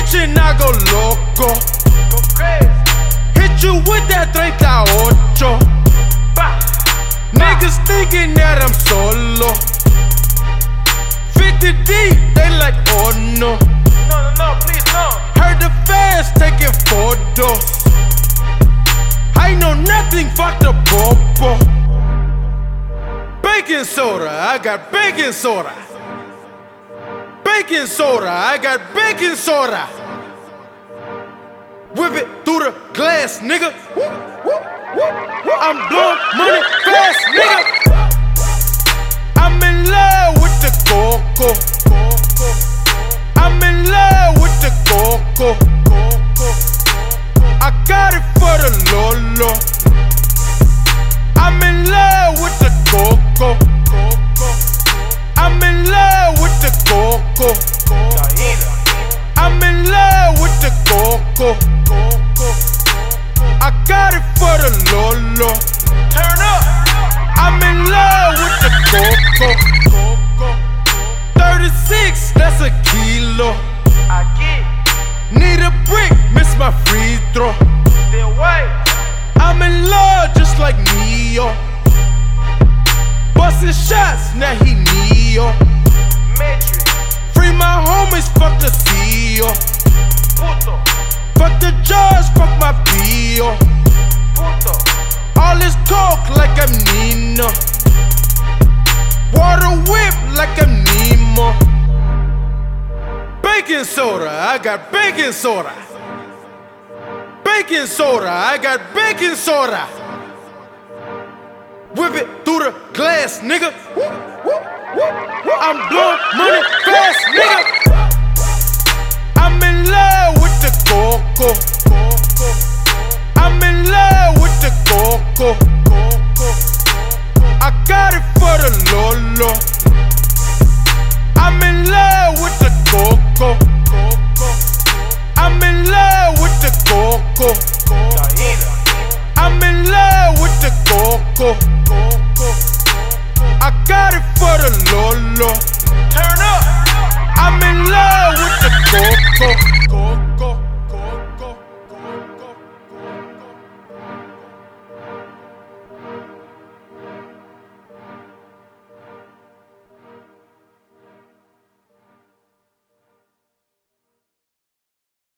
bitchin', I go loco. Go crazy. Hit you with that 38. Bah. Niggas thinking that I'm solo. 50 deep, they like, oh no. No, please no. Heard the fans taking photos. I know nothing, fuck the popo. Baking soda, I got baking soda. Baking soda, I got baking soda. Whip it through the glass, nigga. I'm blowing money fast, nigga. I'm in love with the coco. I'm in love with the coco. I got it for the Lolo. I'm in love with the coco. I'm in love with the coco. I'm in love with the coco. I got it for the Lolo. Turn up. I'm in love with the coco. 36, that's a kilo. I get. Need a brick, miss my free throw. Still white. I'm in love just like Neo. Bustin' shots, now he Neo. Matrix. Free my homies, fuck the CEO. Puto. Fuck the judge, fuck my PO. Puto. All this talk like I'm Nino. Water whip like I'm Nemo. Baking soda, I got baking soda. Baking soda, I got baking soda. Whip it through the glass, nigga. I'm blowing money fast, nigga. I'm in love with the coco. I'm in love with the coco. I got it for the Lolo. I'm in love with the coco. I'm in love with the coco. I'm in love with the coco. I got it for the Lolo. Turn up. I'm in love with the coco.